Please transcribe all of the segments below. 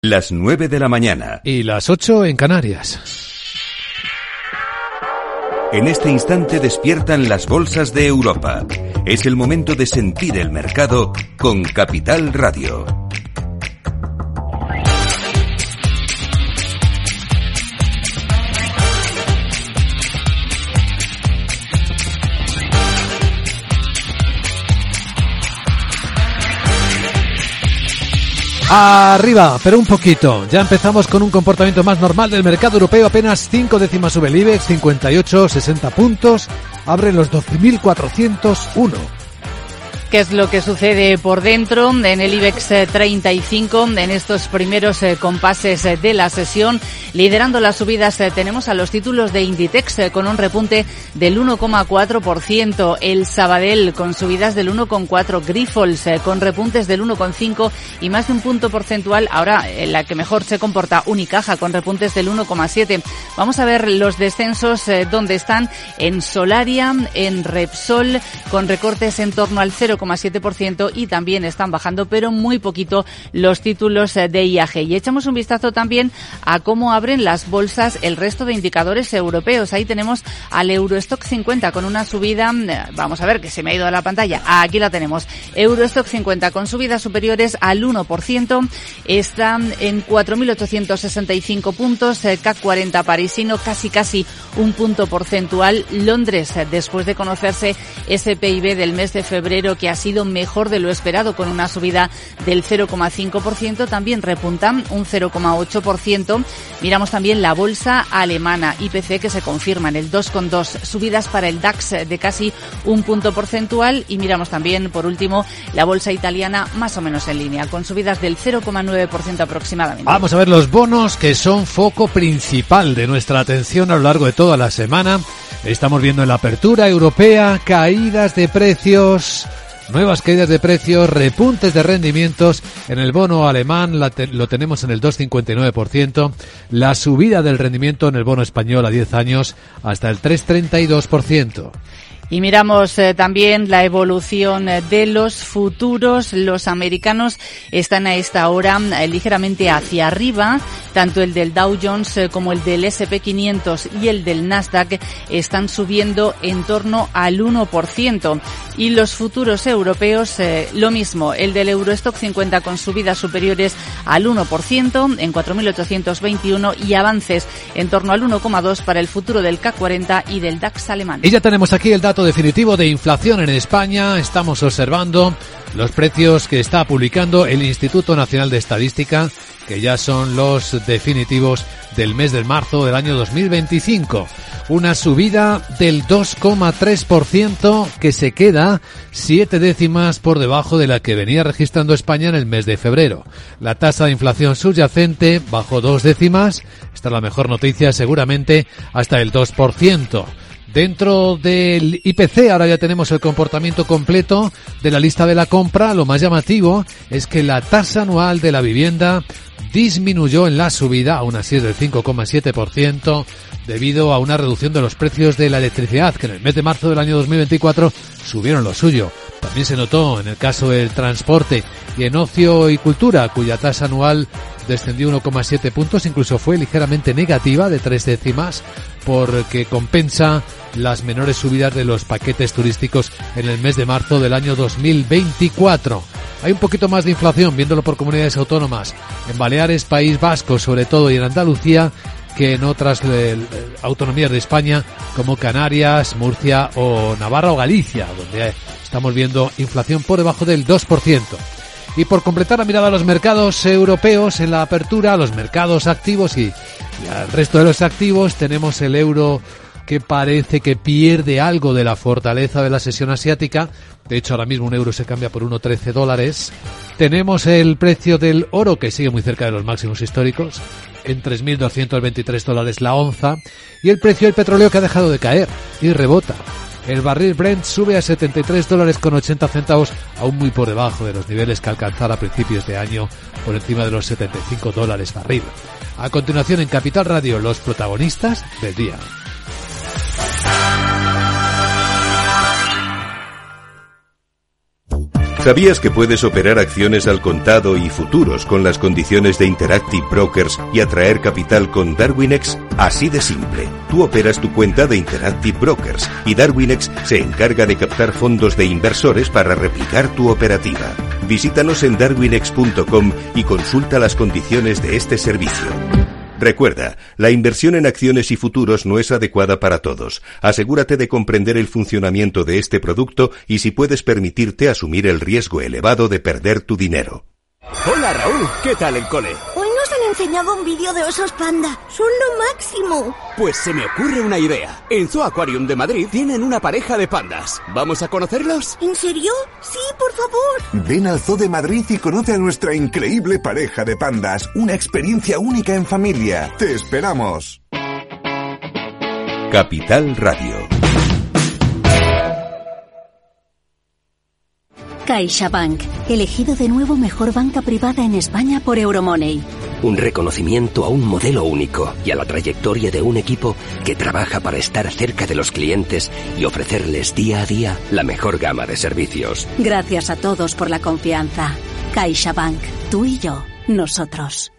Las 9 de la mañana. Y las 8 en Canarias. En este instante despiertan las bolsas de Europa. Es el momento de sentir el mercado con Capital Radio. Arriba, pero un poquito. Ya empezamos con un comportamiento más normal del mercado europeo. Apenas 5 décimas sube el IBEX, 58, 60 puntos. Abre los 12.401. ¿Qué es lo que sucede por dentro en el IBEX 35 en estos primeros compases de la sesión? Liderando las subidas tenemos a los títulos de Inditex con un repunte del 1,4%, el Sabadell con subidas del 1,4%, Grifols con repuntes del 1,5% y más de un punto porcentual. Ahora la que mejor se comporta, Unicaja con repuntes del 1,7%. Vamos a ver los descensos donde están en Solaria, en Repsol con recortes en torno al 0,7% y también están bajando, pero muy poquito, los títulos de IAG. Y echamos un vistazo también a cómo abren las bolsas el resto de indicadores europeos. Ahí tenemos al Eurostock 50 con una subida, vamos a ver que se me ha ido a la pantalla, aquí la tenemos, Eurostock 50 con subidas superiores al 1%, está en 4.865 puntos, CAC 40 parisino casi un punto porcentual. Londres, después de conocerse ese PIB del mes de febrero que ha sido mejor de lo esperado con una subida del 0,5%, también repuntan un 0,8%. Miramos también la bolsa alemana, IPC, que se confirma en el 2,2, subidas para el DAX de casi un punto porcentual, y miramos también, por último, la bolsa italiana más o menos en línea, con subidas del 0,9% aproximadamente. Vamos a ver los bonos, que son foco principal de nuestra atención a lo largo de toda la semana. Estamos viendo en la apertura europea caídas de precios, nuevas caídas de precios, repuntes de rendimientos. En el bono alemán lo tenemos en el 2,59%, la subida del rendimiento en el bono español a 10 años hasta el 3,32%. Y miramos también la evolución de los futuros. Los americanos están a esta hora ligeramente hacia arriba. Tanto el del Dow Jones como el del S&P 500 y el del Nasdaq están subiendo en torno al 1%. Y los futuros europeos, lo mismo. El del Eurostock 50 con subidas superiores al 1% en 4.821 y avances en torno al 1,2% para el futuro del CAC 40 y del DAX alemán. Y ya tenemos aquí el dato definitivo de inflación en España. Estamos observando los precios que está publicando el Instituto Nacional de Estadística, que ya son los definitivos del mes de marzo del año 2025. Una subida del 2,3% que se queda 7 décimas por debajo de la que venía registrando España en el mes de febrero. La tasa de inflación subyacente bajó 2 décimas. Esta es la mejor noticia seguramente, hasta el 2%. Dentro del IPC ahora ya tenemos el comportamiento completo de la lista de la compra. Lo más llamativo es que la tasa anual de la vivienda disminuyó en la subida, aún así es del 5,7%, debido a una reducción de los precios de la electricidad, que en el mes de marzo del año 2024 subieron lo suyo. También se notó en el caso del transporte y en ocio y cultura, cuya tasa anual descendió 1,7 puntos, incluso fue ligeramente negativa de 3 décimas, porque compensa las menores subidas de los paquetes turísticos en el mes de marzo del año 2024. Hay un poquito más de inflación, viéndolo por comunidades autónomas, en Baleares, País Vasco sobre todo, y en Andalucía, que en otras autonomías de España, como Canarias, Murcia o Navarra o Galicia, donde estamos viendo inflación por debajo del 2%. Y por completar la mirada a los mercados europeos en la apertura, a los mercados activos y al resto de los activos, tenemos el euro que parece que pierde algo de la fortaleza de la sesión asiática. De hecho, ahora mismo un euro se cambia por $1,13. Tenemos el precio del oro, que sigue muy cerca de los máximos históricos, en $3.223 la onza. Y el precio del petróleo, que ha dejado de caer y rebota. El barril Brent sube a $73.80, aún muy por debajo de los niveles que alcanzara a principios de año, por encima de los $75 barril. A continuación, en Capital Radio, los protagonistas del día. ¿Sabías que puedes operar acciones al contado y futuros con las condiciones de Interactive Brokers y atraer capital con Darwinex? Así de simple. Tú operas tu cuenta de Interactive Brokers y Darwinex se encarga de captar fondos de inversores para replicar tu operativa. Visítanos en darwinex.com y consulta las condiciones de este servicio. Recuerda, la inversión en acciones y futuros no es adecuada para todos. Asegúrate de comprender el funcionamiento de este producto y si puedes permitirte asumir el riesgo elevado de perder tu dinero. Hola Raúl, ¿qué tal el cole? Hoy nos han enseñado un vídeo de osos panda. Son lo máximo. Pues se me ocurre una idea. En Zoo Aquarium de Madrid tienen una pareja de pandas. ¿Vamos a conocerlos? ¿En serio? Sí, por favor. Ven al Zoo de Madrid y conoce a nuestra increíble pareja de pandas. Una experiencia única en familia. ¡Te esperamos! Capital Radio. CaixaBank, elegido de nuevo mejor banca privada en España por Euromoney. Un reconocimiento a un modelo único y a la trayectoria de un equipo que trabaja para estar cerca de los clientes y ofrecerles día a día la mejor gama de servicios. Gracias a todos por la confianza. CaixaBank, tú y yo, nosotros.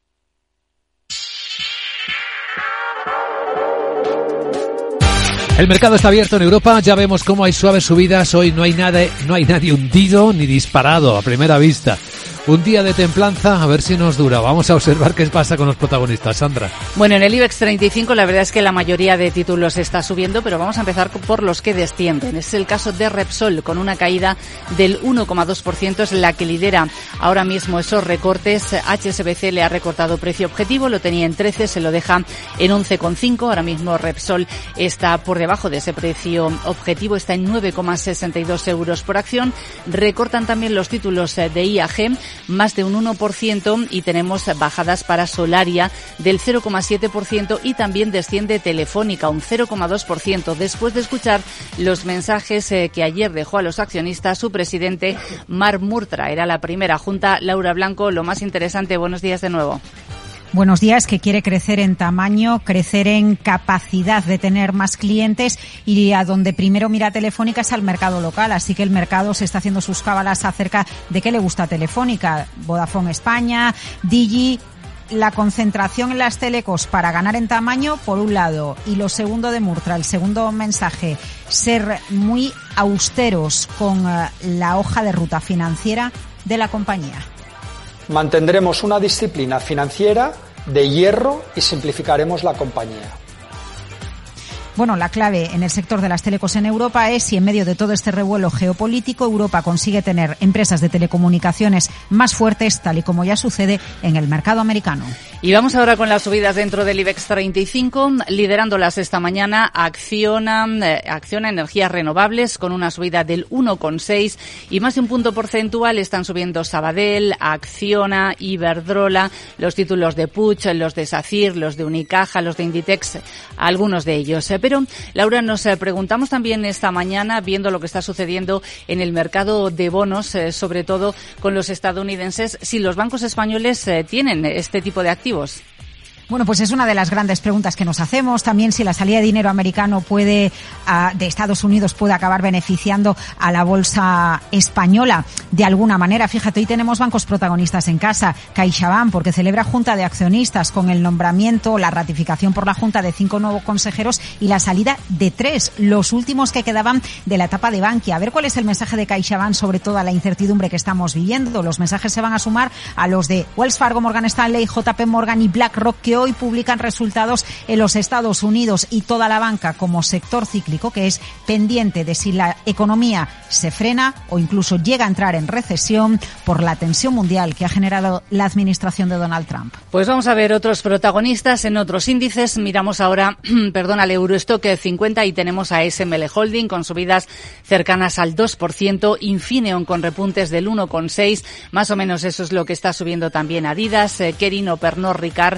El mercado está abierto en Europa, ya vemos cómo hay suaves subidas, hoy no hay nadie hundido ni disparado a primera vista. Un día de templanza, a ver si nos dura. Vamos a observar qué pasa con los protagonistas. Sandra. Bueno, en el IBEX 35 la verdad es que la mayoría de títulos está subiendo, pero vamos a empezar por los que descienden. Es el caso de Repsol, con una caída del 1,2%, es la que lidera ahora mismo esos recortes. HSBC le ha recortado precio objetivo, lo tenía en 13, se lo deja en 11,5. Ahora mismo Repsol está por debajo de ese precio objetivo, está en 9,62 euros por acción. Recortan también los títulos de IAG, más de un 1%, y tenemos bajadas para Solaria del 0,7% y también desciende Telefónica un 0,2%, después de escuchar los mensajes que ayer dejó a los accionistas su presidente Marc Murtra. Era la primera junta. Laura Blanco, lo más interesante, buenos días de nuevo. Buenos días, que quiere crecer en tamaño, crecer en capacidad de tener más clientes, y a donde primero mira Telefónica es al mercado local, así que el mercado se está haciendo sus cábalas acerca de qué le gusta a Telefónica. Vodafone España, Digi, la concentración en las telecos para ganar en tamaño, por un lado, y lo segundo de Murtra, el segundo mensaje, ser muy austeros con la hoja de ruta financiera de la compañía. Mantendremos una disciplina financiera de hierro y simplificaremos la compañía. Bueno, la clave en el sector de las telecos en Europa es si en medio de todo este revuelo geopolítico Europa consigue tener empresas de telecomunicaciones más fuertes, tal y como ya sucede en el mercado americano. Y vamos ahora con las subidas dentro del IBEX 35, liderándolas esta mañana Acciona Energías Renovables con una subida del 1,6 y más de un punto porcentual están subiendo Sabadell, Acciona, Iberdrola, los títulos de Puig, los de SACIR, los de Unicaja, los de Inditex, algunos de ellos. Pero, Laura, nos preguntamos también esta mañana, viendo lo que está sucediendo en el mercado de bonos, sobre todo con los estadounidenses, si los bancos españoles tienen este tipo de activos. Bueno, pues es una de las grandes preguntas que nos hacemos. También si la salida de dinero americano de Estados Unidos puede acabar beneficiando a la bolsa española de alguna manera. Fíjate, hoy tenemos bancos protagonistas en casa. CaixaBank, porque celebra junta de accionistas con el nombramiento, la ratificación por la junta de 5 nuevos consejeros y la salida de 3, los últimos que quedaban de la etapa de Bankia. A ver cuál es el mensaje de CaixaBank sobre toda la incertidumbre que estamos viviendo. Los mensajes se van a sumar a los de Wells Fargo, Morgan Stanley, JP Morgan y BlackRock, que hoy publican resultados en los Estados Unidos, y toda la banca como sector cíclico que es pendiente de si la economía se frena o incluso llega a entrar en recesión por la tensión mundial que ha generado la administración de Donald Trump. Pues vamos a ver otros protagonistas en otros índices. Miramos ahora, al Eurostock 50 y tenemos a SML Holding con subidas cercanas al 2%, Infineon con repuntes del 1,6%, más o menos eso es lo que está subiendo también Adidas, Kering o Pernod Ricard, y en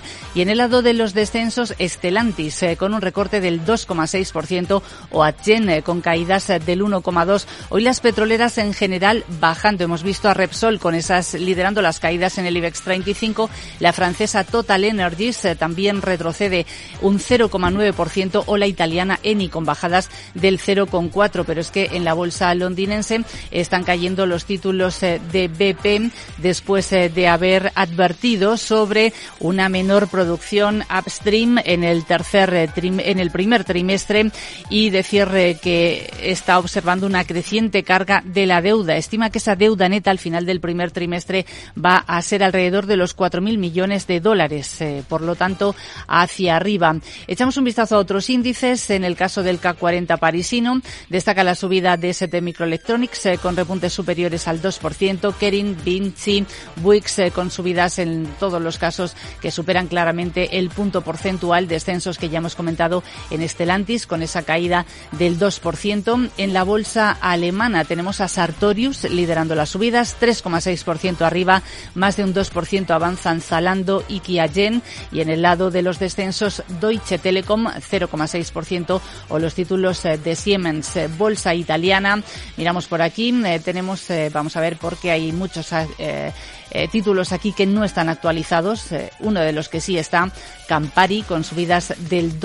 En el lado de los descensos, Stellantis con un recorte del 2,6% o Adyen con caídas del 1,2%. Hoy las petroleras en general bajando. Hemos visto a Repsol con esas liderando las caídas en el IBEX 35. La francesa Total Energies también retrocede un 0,9% o la italiana Eni con bajadas del 0,4%. Pero es que en la bolsa londinense están cayendo los títulos de BP después de haber advertido sobre una menor producción upstream en el primer trimestre y decir que está observando una creciente carga de la deuda. Estima que esa deuda neta al final del primer trimestre va a ser alrededor de los 4.000 millones de dólares, por lo tanto hacia arriba. Echamos un vistazo a otros índices. En el caso del CAC 40 parisino destaca la subida de ST Microelectronics con repuntes superiores al 2%, Kering, Vinci, Bouygues con subidas en todos los casos que superan claramente el punto porcentual, descensos que ya hemos comentado en Stellantis con esa caída del 2%. En la bolsa alemana tenemos a Sartorius liderando las subidas, 3,6% arriba, más de un 2% avanzan Zalando y Qiagen, y en el lado de los descensos Deutsche Telekom 0,6% o los títulos de Siemens. Bolsa italiana, miramos por aquí, tenemos, vamos a ver porque hay muchos títulos aquí que no están actualizados. Uno de los que sí está, Campari, con subidas del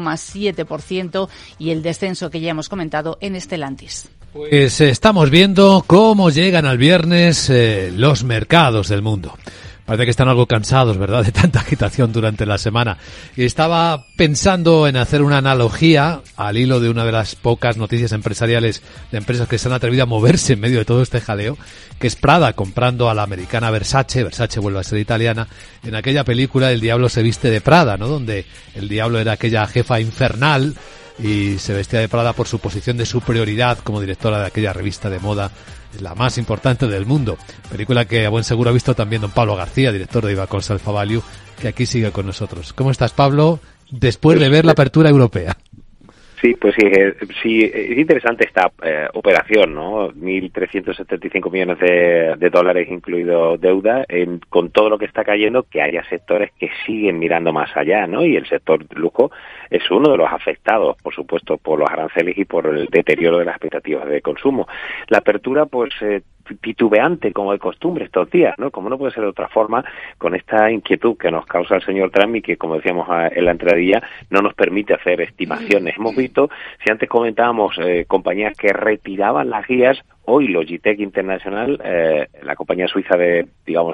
2,7% y el descenso que ya hemos comentado en Stellantis. Pues estamos viendo cómo llegan al viernes los mercados del mundo. Parece que están algo cansados, ¿verdad?, de tanta agitación durante la semana. Y estaba pensando en hacer una analogía al hilo de una de las pocas noticias empresariales de empresas que se han atrevido a moverse en medio de todo este jaleo, que es Prada comprando a la americana Versace. Versace vuelve a ser italiana. En aquella película El diablo se viste de Prada, ¿no?, donde el diablo era aquella jefa infernal y se vestía de Prada por su posición de superioridad como directora de aquella revista de moda, la más importante del mundo. Película que a buen seguro ha visto también don Pablo García, director de Ibercaja Alfa Value, que aquí sigue con nosotros. ¿Cómo estás, Pablo, después de ver la apertura europea? Sí, pues sí, es interesante esta operación, ¿no? 1.375 millones de dólares incluido deuda, con todo lo que está cayendo, que haya sectores que siguen mirando más allá, ¿no? Y el sector de lujo es uno de los afectados, por supuesto, por los aranceles y por el deterioro de las expectativas de consumo. La apertura, pues, titubeante como de costumbre estos días, ¿no? Como no puede ser de otra forma, con esta inquietud que nos causa el señor Trump y que, como decíamos en la entradilla, no nos permite hacer estimaciones. Hemos visto, si antes comentábamos compañías que retiraban las guías, hoy Logitech International, la compañía suiza de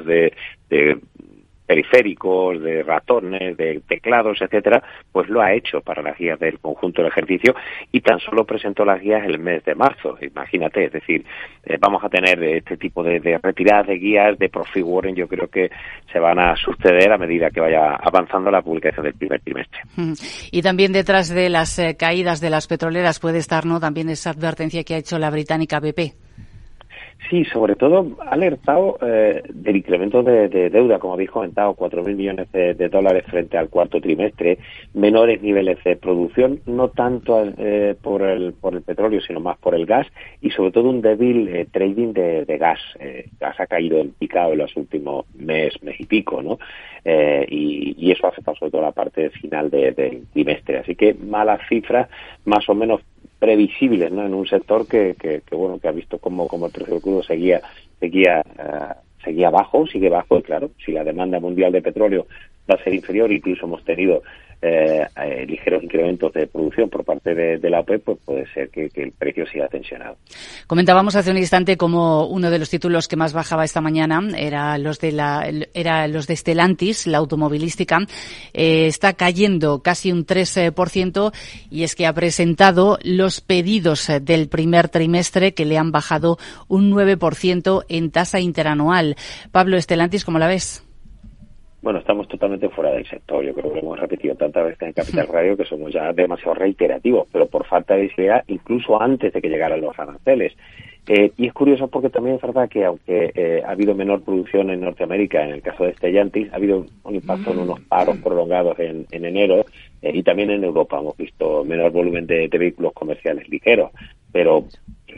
periféricos, de ratones, de teclados, etcétera, pues lo ha hecho para las guías del conjunto del ejercicio y tan solo presentó las guías el mes de marzo. Imagínate, es decir, vamos a tener este tipo de retiradas de guías, de profiguring, yo creo que se van a suceder a medida que vaya avanzando la publicación del primer trimestre. Y también detrás de las caídas de las petroleras puede estar, ¿no?, también esa advertencia que ha hecho la británica BP. Sí, sobre todo ha alertado del incremento de deuda, como habéis comentado, 4.000 millones de dólares frente al cuarto trimestre, menores niveles de producción, no tanto por el petróleo, sino más por el gas, y sobre todo un débil trading de gas. Gas ha caído en picado en los últimos mes y pico, ¿no? Y eso ha afectado sobre todo la parte final del trimestre. Así que malas cifras, más o menos previsibles, ¿no?, en un sector que ha visto como el precio del crudo seguía bajo, sigue bajo, y claro, si la demanda mundial de petróleo va a ser inferior, incluso hemos tenido ligeros incrementos de producción por parte de la OPEP, pues puede ser que el precio siga tensionado. Comentábamos hace un instante como uno de los títulos que más bajaba esta mañana era los de Stellantis, la automovilística. Está cayendo casi un 3%, y es que ha presentado los pedidos del primer trimestre que le han bajado un 9% en tasa interanual. Pablo, Stellantis, ¿cómo la ves? Bueno, estamos totalmente fuera del sector. Yo creo que lo hemos repetido tantas veces en Capital Radio que somos ya demasiado reiterativos, pero por falta de visibilidad, incluso antes de que llegaran los aranceles. Y es curioso porque también es verdad que aunque ha habido menor producción en Norteamérica, en el caso de Stellantis, ha habido un impacto en unos paros prolongados en enero, y también en Europa hemos visto menor volumen de vehículos comerciales ligeros, pero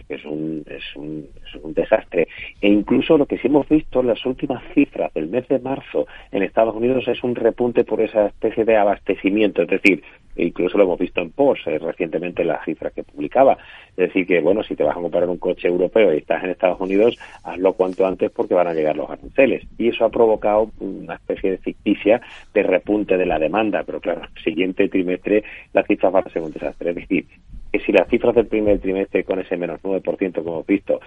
es un desastre. E incluso lo que sí hemos visto en las últimas cifras del mes de marzo en Estados Unidos es un repunte por esa especie de abastecimiento, es decir, incluso lo hemos visto en Porsche recientemente las cifras que publicaba. Es decir, que bueno, si te vas a comprar un coche europeo y estás en Estados Unidos, hazlo cuanto antes porque van a llegar los aranceles. Y eso ha provocado una especie de ficticia de repunte de la demanda, pero claro, el siguiente trimestre las cifras van a ser un desastre. Es decir, que si las cifras del primer trimestre con ese menos 9% que hemos visto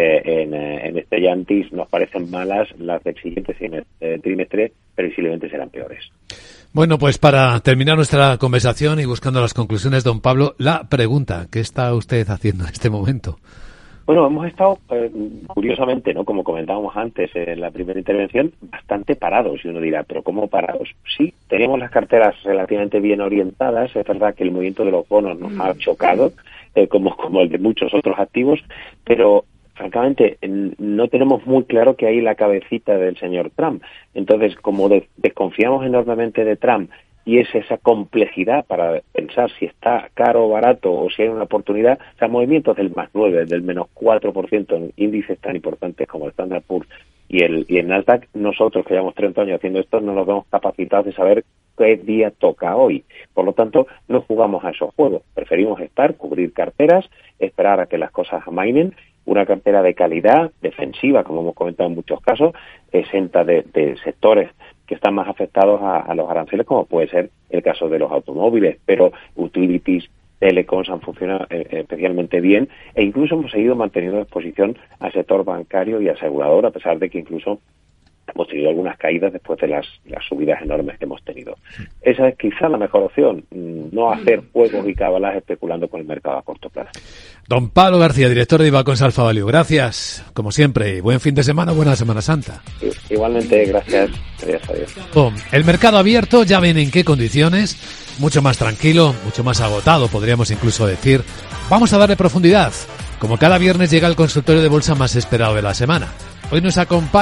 en Stellantis nos parecen malas, las del siguiente trimestre previsiblemente serán peores. Bueno, pues para terminar nuestra conversación y buscando las conclusiones, don Pablo, la pregunta, ¿qué está usted haciendo en este momento? Bueno, hemos estado, curiosamente, ¿no? Como comentábamos antes en la primera intervención, bastante parados. Y uno dirá, ¿pero cómo parados? Sí, teníamos las carteras relativamente bien orientadas. Es verdad que el movimiento de los bonos nos ha chocado, como el de muchos otros activos, pero francamente no tenemos muy claro que hay la cabecita del señor Trump. Entonces, como desconfiamos enormemente de Trump, y es esa complejidad para pensar si está caro o barato o si hay una oportunidad, o sea, movimientos del más 9, del menos 4% en índices tan importantes como el Standard Poor's y el Nasdaq, nosotros que llevamos 30 años haciendo esto no nos vemos capacitados de saber qué día toca hoy. Por lo tanto, no jugamos a esos juegos. Preferimos cubrir carteras, esperar a que las cosas amainen, una cartera de calidad, defensiva, como hemos comentado en muchos casos, exenta de sectores que están más afectados a los aranceles, como puede ser el caso de los automóviles, pero utilities, telecoms han funcionado especialmente bien, e incluso hemos seguido manteniendo exposición al sector bancario y asegurador, a pesar de que incluso hemos tenido algunas caídas después de las subidas enormes que hemos tenido. Esa es quizá la mejor opción, no hacer juegos y cábalas especulando con el mercado a corto plazo. Don Pablo García, director de Ivalcons Alfa Value, gracias, como siempre, buen fin de semana, buena Semana Santa. Igualmente, gracias. Adiós. El mercado abierto, ya ven en qué condiciones, mucho más tranquilo, mucho más agotado, podríamos incluso decir. Vamos a darle profundidad. Como cada viernes llega el consultorio de bolsa más esperado de la semana. Hoy nos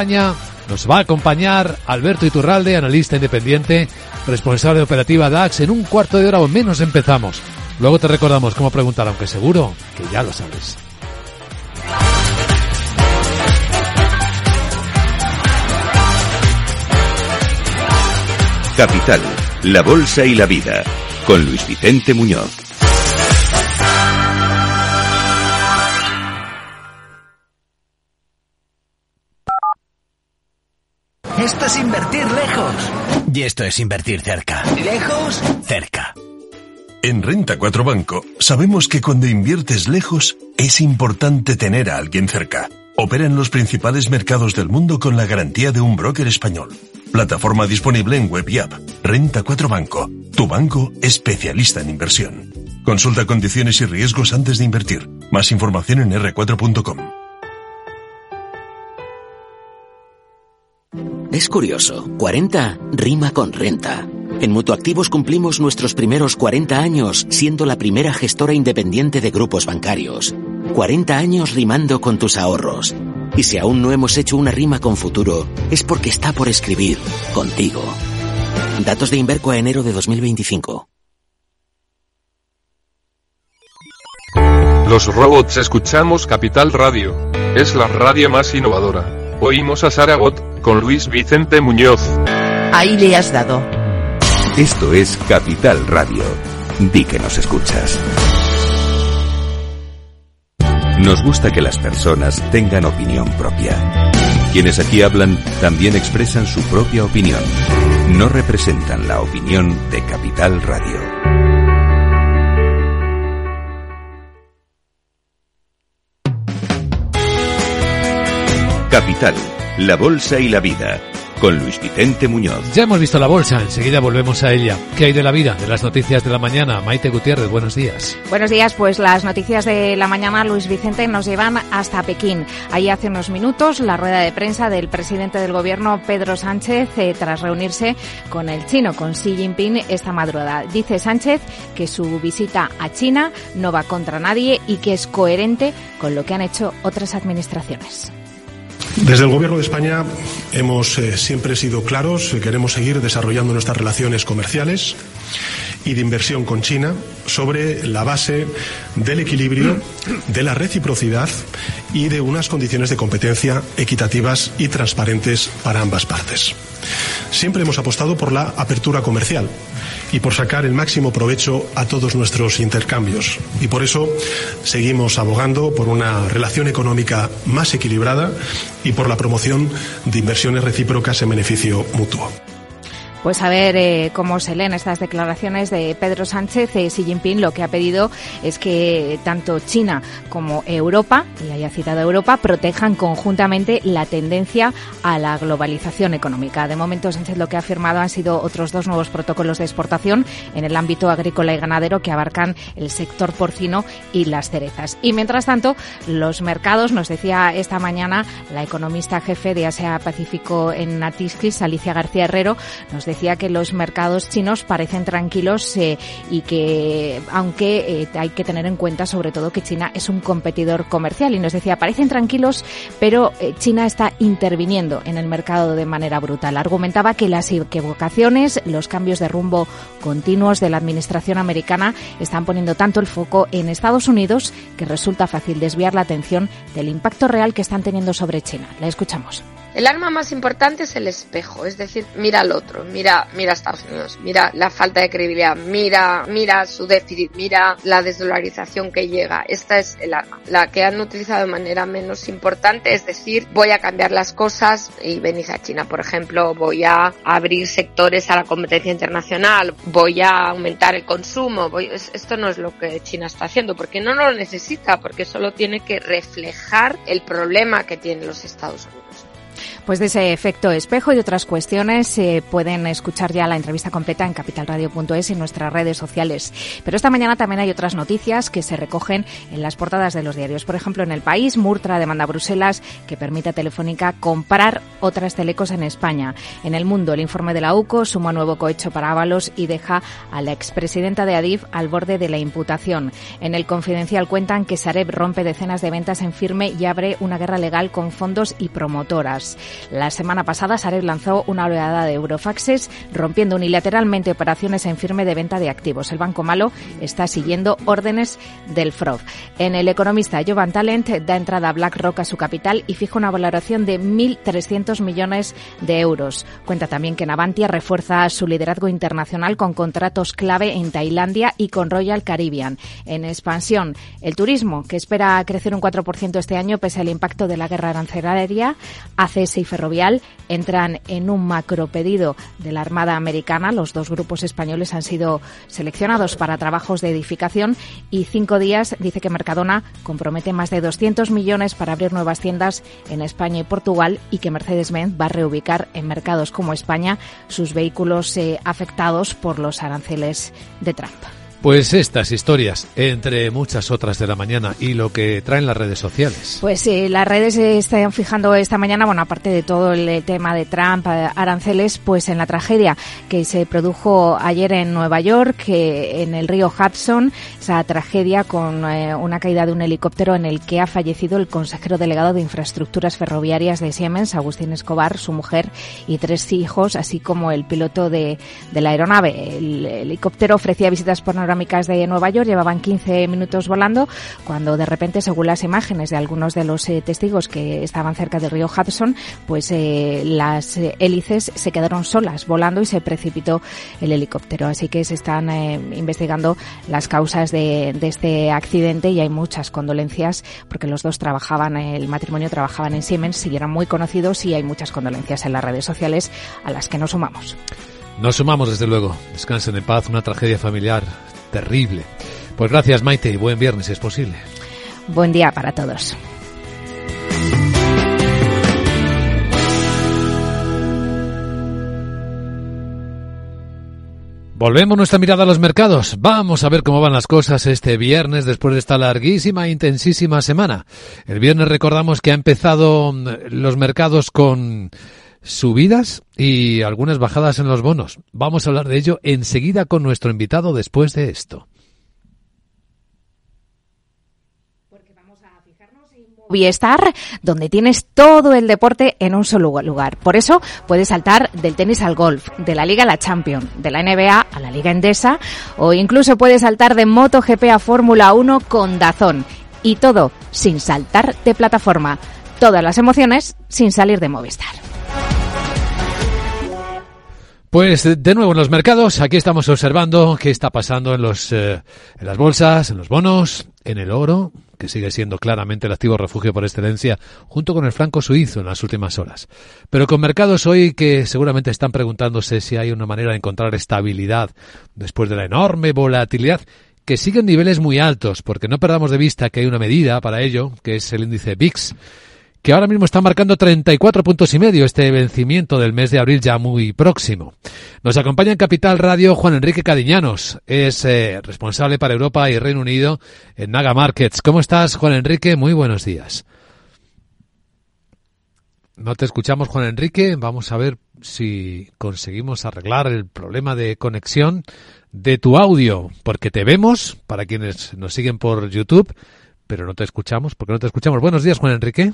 va a acompañar Alberto Iturralde, analista independiente, responsable de operativa DAX. En un cuarto de hora o menos empezamos. Luego te recordamos cómo preguntar, aunque seguro que ya lo sabes. Capital, la bolsa y la vida, con Luis Vicente Muñoz. Esto es invertir lejos. Y esto es invertir cerca. Lejos, cerca. En Renta 4 Banco sabemos que cuando inviertes lejos es importante tener a alguien cerca. Opera en los principales mercados del mundo con la garantía de un broker español. Plataforma disponible en web y app. Renta 4 Banco, tu banco especialista en inversión. Consulta condiciones y riesgos antes de invertir. Más información en r4.com. Es curioso, 40 rima con renta. En Mutuactivos cumplimos nuestros primeros 40 años siendo la primera gestora independiente de grupos bancarios. 40 años rimando con tus ahorros. Y si aún no hemos hecho una rima con futuro, es porque está por escribir contigo. Datos de Inverco a enero de 2025. Los robots escuchamos Capital Radio. Es la radio más innovadora. Oímos a Saragot con Luis Vicente Muñoz. Ahí le has dado. Esto es Capital Radio. Di que nos escuchas. Nos gusta que las personas tengan opinión propia. Quienes aquí hablan también expresan su propia opinión. No representan la opinión de Capital Radio. Capital, la bolsa y la vida, con Luis Vicente Muñoz. Ya hemos visto la bolsa, enseguida volvemos a ella. ¿Qué hay de la vida? De las noticias de la mañana. Maite Gutiérrez, buenos días. Buenos días, pues las noticias de la mañana, Luis Vicente, nos llevan hasta Pekín. Ahí hace unos minutos la rueda de prensa del presidente del gobierno, Pedro Sánchez, tras reunirse con el chino, con Xi Jinping, esta madrugada. Dice Sánchez que su visita a China no va contra nadie y que es coherente con lo que han hecho otras administraciones. Desde el Gobierno de España hemos siempre sido claros, queremos seguir desarrollando nuestras relaciones comerciales y de inversión con China sobre la base del equilibrio, de la reciprocidad y de unas condiciones de competencia equitativas y transparentes para ambas partes. Siempre hemos apostado por la apertura comercial y por sacar el máximo provecho a todos nuestros intercambios. Y por eso seguimos abogando por una relación económica más equilibrada y por la promoción de inversiones recíprocas en beneficio mutuo. Pues a ver cómo se leen estas declaraciones de Pedro Sánchez. Xi Jinping lo que ha pedido es que tanto China como Europa, y haya citado Europa, protejan conjuntamente la tendencia a la globalización económica. De momento, Sánchez lo que ha firmado han sido otros 2 nuevos protocolos de exportación en el ámbito agrícola y ganadero que abarcan el sector porcino y las cerezas. Y mientras tanto, los mercados, nos decía esta mañana la economista jefe de Asia-Pacífico en Natixis, Alicia García Herrero, nos decía que los mercados chinos parecen tranquilos y que, aunque hay que tener en cuenta sobre todo que China es un competidor comercial. Y nos decía, parecen tranquilos, pero China está interviniendo en el mercado de manera brutal. Argumentaba que las equivocaciones, los cambios de rumbo continuos de la administración americana están poniendo tanto el foco en Estados Unidos que resulta fácil desviar la atención del impacto real que están teniendo sobre China. La escuchamos. El arma más importante es el espejo, es decir, mira al otro, mira a Estados Unidos, mira la falta de credibilidad, mira su déficit, mira la desdolarización que llega. Esta es el arma. La que han utilizado de manera menos importante es decir, voy a cambiar las cosas y venid a China, por ejemplo, voy a abrir sectores a la competencia internacional, voy a aumentar el consumo. Esto no es lo que China está haciendo, porque no lo necesita, porque solo tiene que reflejar el problema que tienen los Estados Unidos. Pues de ese efecto espejo y de otras cuestiones pueden escuchar ya la entrevista completa en capitalradio.es y en nuestras redes sociales. Pero esta mañana también hay otras noticias que se recogen en las portadas de los diarios. Por ejemplo, en El País, Murtra demanda a Bruselas que permite a Telefónica comprar otras telecos en España. En El Mundo, el informe de la UCO suma nuevo cohecho para Ábalos y deja a la expresidenta de Adif al borde de la imputación. En El Confidencial cuentan que Sareb rompe decenas de ventas en firme y abre una guerra legal con fondos y promotoras. La semana pasada, Sareb lanzó una oleada de eurofaxes, rompiendo unilateralmente operaciones en firme de venta de activos. El Banco Malo está siguiendo órdenes del FROB. En El Economista, Jovan Talent da entrada a BlackRock a su capital y fija una valoración de 1.300 millones de euros. Cuenta también que Navantia refuerza su liderazgo internacional con contratos clave en Tailandia y con Royal Caribbean. En expansión, el turismo, que espera crecer un 4% este año pese al impacto de la guerra arancelaria. ACS y Ferrovial entran en un macropedido de la Armada Americana. Los 2 grupos españoles han sido seleccionados para trabajos de edificación y 5 días dice que Mercadona compromete más de 200 millones para abrir nuevas tiendas en España y Portugal y que Mercedes-Benz va a reubicar en mercados como España sus vehículos afectados por los aranceles de Trump. Pues estas historias, entre muchas otras de la mañana, y lo que traen las redes sociales. Pues las redes se están fijando esta mañana, bueno, aparte de todo el tema de Trump, aranceles, pues en la tragedia que se produjo ayer en Nueva York, en el río Hudson, esa tragedia con una caída de un helicóptero en el que ha fallecido el consejero delegado de Infraestructuras Ferroviarias de Siemens, Agustín Escobar, su mujer y 3 hijos, así como el piloto de la aeronave. El helicóptero ofrecía visitas panorámicas de Nueva York, llevaban 15 minutos volando cuando de repente, según las imágenes de algunos de los testigos que estaban cerca del río Hudson, pues las hélices se quedaron solas volando y se precipitó el helicóptero. Así que se están investigando las causas de este accidente y hay muchas condolencias porque los dos el matrimonio trabajaban en Siemens y eran muy conocidos y hay muchas condolencias en las redes sociales a las que nos sumamos. Nos sumamos, desde luego. Descansen en paz, una tragedia familiar terrible. Pues gracias, Maite, y buen viernes, si es posible. Buen día para todos. Volvemos nuestra mirada a los mercados. Vamos a ver cómo van las cosas este viernes después de esta larguísima e intensísima semana. El viernes recordamos que ha empezado los mercados con subidas y algunas bajadas en los bonos. Vamos a hablar de ello enseguida con nuestro invitado después de esto. Porque vamos a fijarnos en Movistar, donde tienes todo el deporte en un solo lugar. Por eso puedes saltar del tenis al golf, de la Liga a la Champions, de la NBA a la Liga Endesa, o incluso puedes saltar de MotoGP a Fórmula 1 con DAZN. Y todo sin saltar de plataforma. Todas las emociones sin salir de Movistar. Pues de nuevo en los mercados, aquí estamos observando qué está pasando en las bolsas, en los bonos, en el oro, que sigue siendo claramente el activo refugio por excelencia, junto con el franco suizo en las últimas horas. Pero con mercados hoy que seguramente están preguntándose si hay una manera de encontrar estabilidad después de la enorme volatilidad, que sigue en niveles muy altos, porque no perdamos de vista que hay una medida para ello, que es el índice VIX, que ahora mismo está marcando 34,5 puntos, este vencimiento del mes de abril ya muy próximo. Nos acompaña en Capital Radio Juan Enrique Cadiñanos, es responsable para Europa y Reino Unido en Naga Markets. ¿Cómo estás, Juan Enrique? Muy buenos días. No te escuchamos, Juan Enrique. Vamos a ver si conseguimos arreglar el problema de conexión de tu audio, porque te vemos, para quienes nos siguen por YouTube, pero no te escuchamos. ¿Por qué no te escuchamos? Buenos días, Juan Enrique.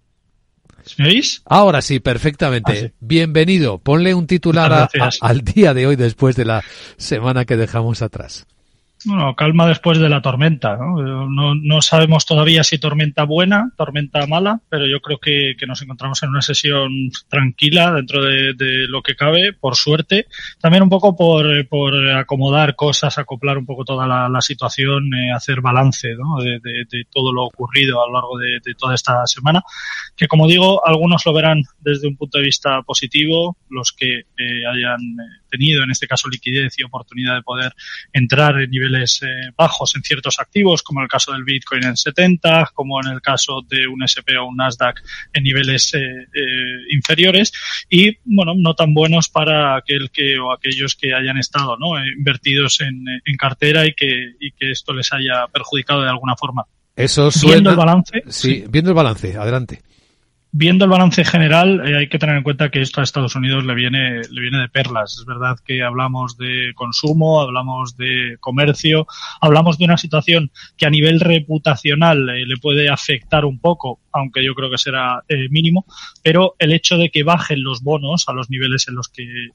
¿Me oís? Ahora sí, perfectamente. Sí. Bienvenido. Ponle un titular al día de hoy después de la semana que dejamos atrás. Bueno, calma después de la tormenta, ¿no? No sabemos todavía si tormenta buena, tormenta mala, pero yo creo que nos encontramos en una sesión tranquila dentro de lo que cabe, por suerte. También un poco por acomodar cosas, acoplar un poco toda la situación, hacer balance, ¿no? de todo lo ocurrido a lo largo de toda esta semana, que como digo, algunos lo verán desde un punto de vista positivo, los que hayan tenido en este caso liquidez y oportunidad de poder entrar en niveles bajos en ciertos activos, como en el caso del Bitcoin en 70, como en el caso de un S&P o un Nasdaq en niveles inferiores, y bueno, no tan buenos para aquellos que hayan estado, ¿no? Invertidos en cartera y que esto les haya perjudicado de alguna forma. Eso suena... Viendo el balance. Sí, viendo el balance, adelante. Viendo el balance general, hay que tener en cuenta que esto a Estados Unidos le viene de perlas. Es verdad que hablamos de consumo, hablamos de comercio, hablamos de una situación que a nivel reputacional le puede afectar un poco, aunque yo creo que será mínimo, pero el hecho de que bajen los bonos a los niveles en los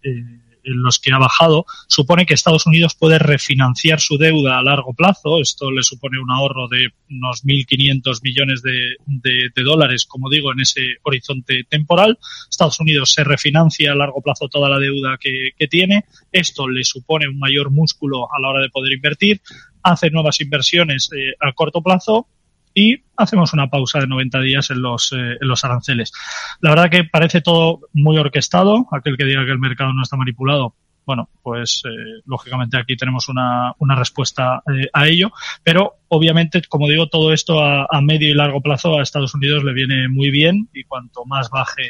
que ha bajado, supone que Estados Unidos puede refinanciar su deuda a largo plazo. Esto le supone un ahorro de unos 1.500 millones de dólares, como digo, en ese horizonte temporal. Estados Unidos se refinancia a largo plazo toda la deuda que tiene. Esto le supone un mayor músculo a la hora de poder invertir, hace nuevas inversiones a corto plazo, y hacemos una pausa de 90 días en los aranceles. La verdad que parece todo muy orquestado. Aquel que diga que el mercado no está manipulado, bueno, pues lógicamente aquí tenemos una respuesta a ello, pero obviamente, como digo, todo esto a medio y largo plazo a Estados Unidos le viene muy bien, y cuanto más baje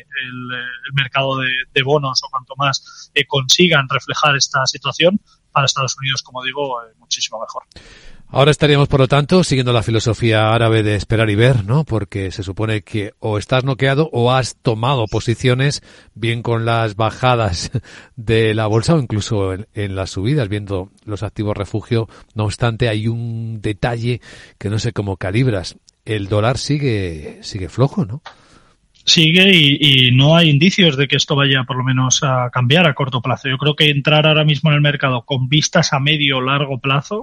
el mercado de bonos, o cuanto más consigan reflejar esta situación, para Estados Unidos, como digo, muchísimo mejor. Ahora estaríamos, por lo tanto, siguiendo la filosofía árabe de esperar y ver, ¿no? Porque se supone que o estás noqueado o has tomado posiciones, bien con las bajadas de la bolsa o incluso en las subidas, viendo los activos refugio. No obstante, hay un detalle que no sé cómo calibras. El dólar sigue flojo, ¿no? Sigue y no hay indicios de que esto vaya por lo menos a cambiar a corto plazo. Yo creo que entrar ahora mismo en el mercado con vistas a medio o largo plazo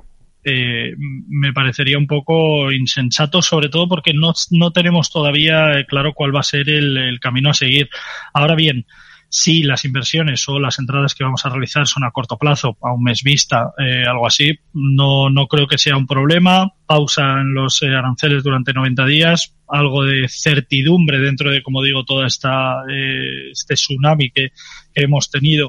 me parecería un poco insensato, sobre todo porque no tenemos todavía claro cuál va a ser el camino a seguir. Ahora bien, si las inversiones o las entradas que vamos a realizar son a corto plazo, a un mes vista, algo así, no creo que sea un problema. Pausa en los aranceles durante 90 días, algo de certidumbre dentro de, como digo, toda este tsunami que hemos tenido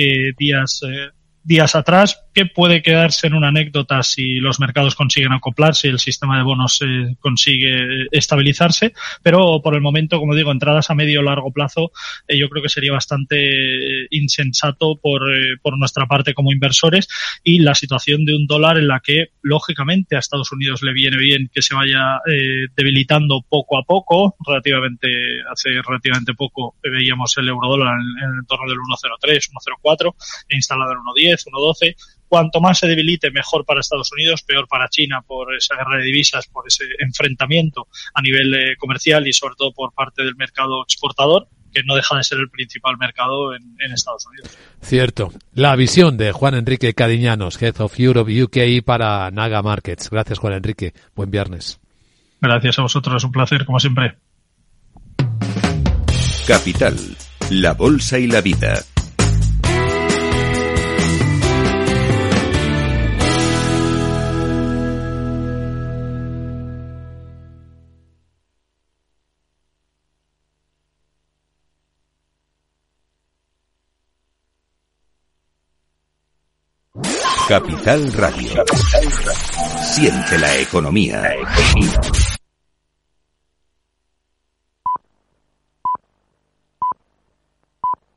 días atrás, que puede quedarse en una anécdota si los mercados consiguen acoplarse y el sistema de bonos consigue estabilizarse, pero por el momento, como digo, entradas a medio o largo plazo, yo creo que sería bastante insensato por nuestra parte como inversores, y la situación de un dólar en la que, lógicamente, a Estados Unidos le viene bien que se vaya debilitando poco a poco. Hace relativamente poco veíamos el eurodólar en el entorno del 1.03, 1.04, instalado en 1.10, 1.12. cuanto más se debilite, mejor para Estados Unidos, peor para China por esa guerra de divisas, por ese enfrentamiento a nivel comercial y sobre todo por parte del mercado exportador, que no deja de ser el principal mercado en Estados Unidos. Cierto. La visión de Juan Enrique Cadiñanos, Head of Europe UK para Naga Markets. Gracias, Juan Enrique. Buen viernes. Gracias a vosotros. Un placer, como siempre. Capital, la bolsa y la vida. Capital Radio. Siente la economía.